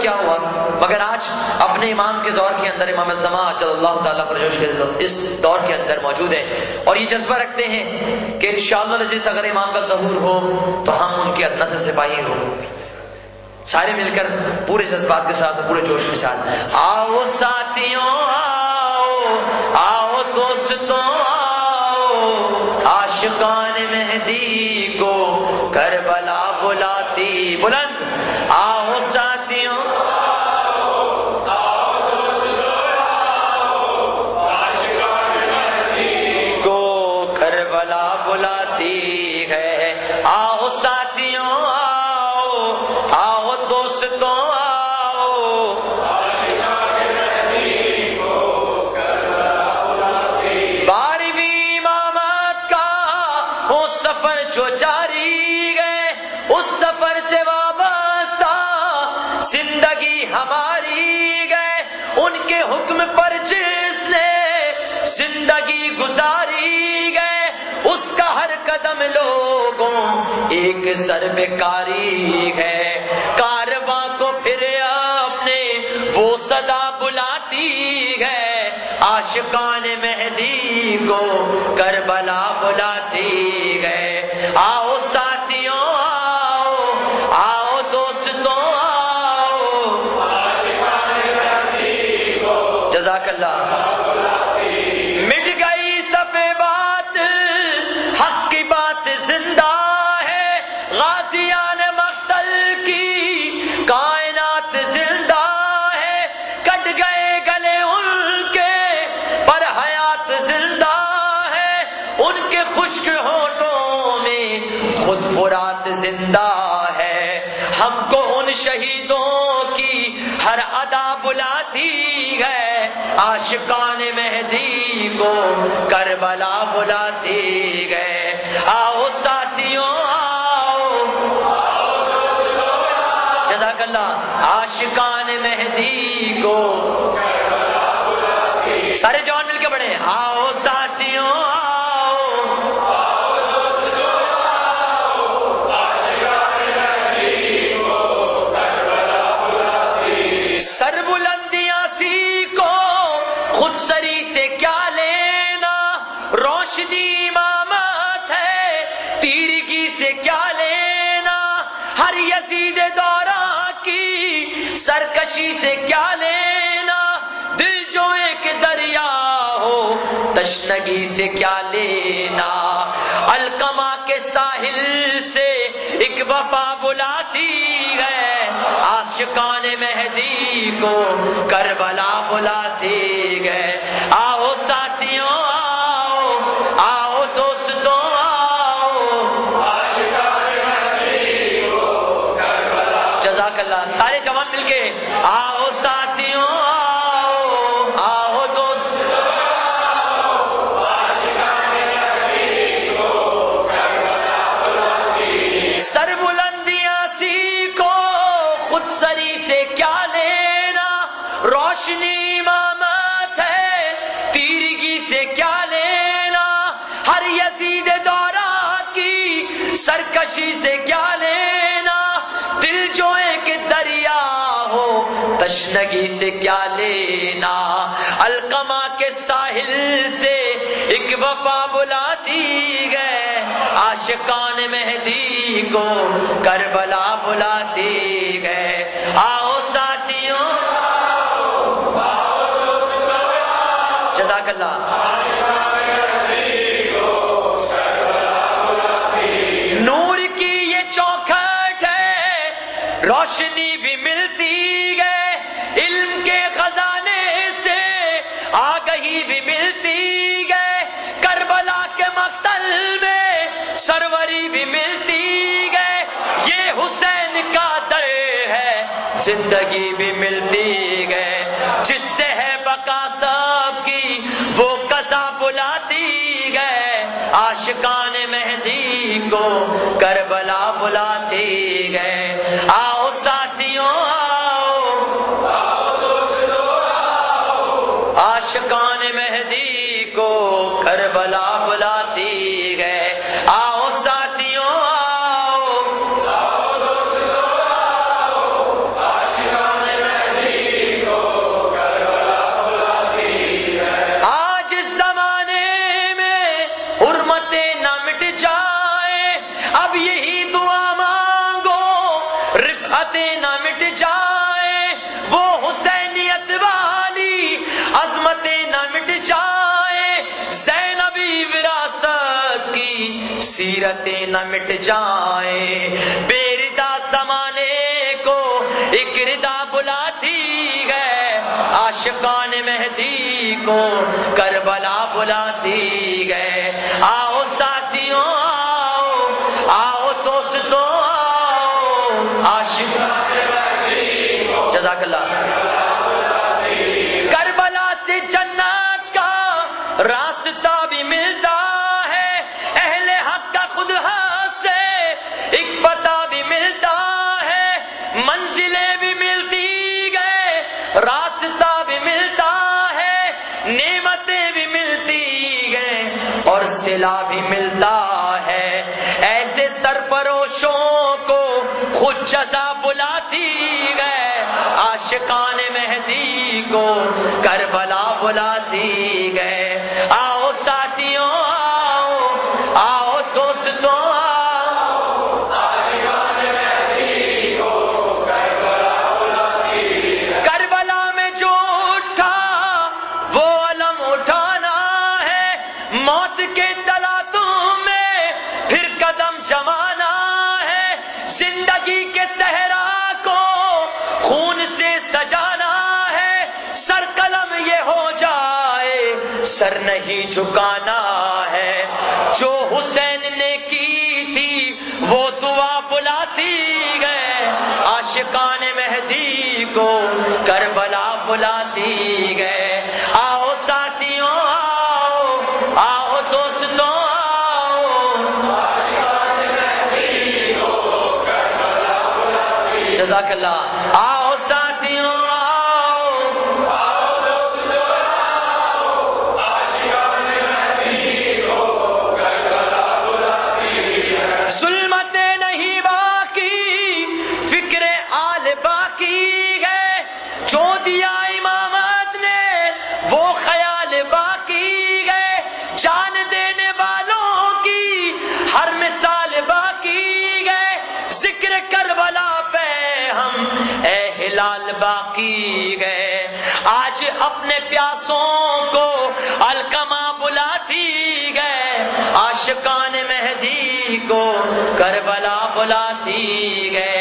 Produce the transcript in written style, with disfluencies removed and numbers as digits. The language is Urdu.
کیا ہوا، مگر آج اپنے امام کے دور کے اندر امام الزمان عجل اللہ تعالیٰ فرجوش کے اس دور کے اندر موجود ہیں، اور یہ جذبہ رکھتے ہیں کہ انشاءاللہ العزیز اگر امام کا ظہور ہو تو ہم ان کے ادنا سے سپاہی ہوں۔ سارے مل کر پورے جذبات کے ساتھ، پورے جوش کے ساتھ، آؤ ساتھیوں آؤ، آؤ دوستوں آؤ، عاشقان مہدی کو کربلا بلاتی، بلند آؤ ساتھیوں کو کربلا بلاتی ہے، آؤ ساتھیوں آؤ، آؤ دوستوں آؤ، بارہویں امامت کا وہ سفر جو جاری گئے، اس سفر سے وابستہ زندگی ہماری گئے، ان کے حکم پر جس نے زندگی گزاری گئے، اس کا ہر قدم لوگوں ایک ضرب کاری ہے، کارواں کو پھر اپنے وہ صدا بلاتی ہے، عاشقان مہدی کو کربلا بلاتی ہے، آؤ ساتھیوں آؤ، آؤ دوستوں آؤ، جزاک اللہ۔ مٹ گئی سب بات، حق کی بات زندہ ہے، غازیان مقتل کی کائنات زندہ ہے، کٹ گئے گلے ان کے پر حیات زندہ ہے، ان کے خشک ہونٹوں میں خود فرات زندہ ہے، ہم کو ان شہیدوں کی ہر ادا بلاتی ہے، عاشقان مہدی کو کربلا بلاتی ہے، آؤ ساتھیوں آؤ، جزاک اللہ، عاشقان مہدی کو سارے جوان مل کے پڑھیں، آؤ ساتھیوں آؤ، سر بلندیاں سیکھو خود سری سے کیا لینا، روشنی امامت ہے تیرگی سے کیا لینا، ہر یزید دورہ کی سرکشی سے کیا لینا، دل جو ایک دریا ہو تشنگی سے کیا لینا، القما کے ساحل سے ایک وفا بلاتی ہے، عاشقان مہدی کو کربلا بلاتی ہے، آؤ ساتھیوں آؤ، آؤ دوستوں آؤ، جزاک اللہ، سارے جوان مل کے آؤ ساتھیوں آؤ، آؤ دوستوں سر بلندیاں سیکھو خود سری سے کیا لینا، روشنی امامت ہے تیرگی سے کیا لینا، ہر یزید دورہ کی سرکشی سے کیا لینا، دل جو ایک دریا ہو تشنگی سے کیا لینا، القما کے ساحل سے ایک وفا بلاتی ہے، عاشقان مہدی کو کربلا بلاتی ہے، آؤ ساتھیوں، جزاک اللہ۔ نور کی یہ چوکھٹ ہے، روشنی بھی ملتی گئے، علم کے خزانے سے آگہی بھی ملتی گئے، کربلا کے مقتل میں سروری بھی ملتی گئے، یہ حسین کا در ہے زندگی بھی ملتی گئے، جس سے ہے بقا سب کی وہ قضا بلاتی گئے، عاشقان مہدی کو کربلا بلاتی گئے، آؤ ساتھیوں آؤ، عاشقان مہدی کو کربلا بلاتی گئے، آؤ ساتھیوں آؤ، عاشقان سیرتیں نہ مٹ جائیں، بے ردا زمانے کو ایک ردا بلاتی ہے، عاشقان مہدی کو کربلا بلاتی ہے۔ آؤ ساتھیوں آؤ، آؤ دوستوں آؤ، عاشقان مہدی کو جزاک اللہ۔ کربلا سے جنت کا راستہ بھی ملتا ہے، اہل حق کا خود حق سے ایک پتہ بھی ملتا ہے، منزلیں بھی ملتی گئے، راستہ بھی ملتا ہے، نعمتیں بھی ملتی گئے اور صلہ بھی ملتا ہے۔ ایسے سرپروشوں کو خود جزا بلاتی گئے، عاشقان مہدی کو کربلا بلاتی گئے۔ آؤ ساتھیوں آؤ، آؤ دوستوں آؤ، عاشقان مہدی کو کربلا بلاتی ہے۔ کربلا میں جو اٹھا وہ علم اٹھانا ہے، موت کے تلاتوں میں پھر قدم جمانا ہے، زندگی کے صحرا کو خون سے سجانا ہے، سر قلم یہ ہو جائے سر نہیں جھکانا ہے۔ جو حسین نے کی تھی وہ دعا بلاتی گئے، عاشقان مہدی کو کربلا بلاتی گئے۔ آؤ ساتھیوں آؤ، آؤ دوستوں آؤ، عاشقان مہدی کو کربلا بلاتی گئے۔ جزاک اللہ۔ آؤ ساتھیوں آؤ، آؤ دوستوں آؤ، عاشقان مہدی کو کربلا بلاتی ہے۔ ظلمتیں نہیں باقی، فکر آل باقی ہے، جو دیا امامت نے وہ خیال باقی ہے، جان دینے والوں کی ہر مثال باقی ہے، ذکر کربلا پہ ہم اے ہلال باقی گئے۔ آج اپنے پیاسوں کو القمہ بلاتی گئے، عاشقان مہدی کو کربلا بلاتی گئے۔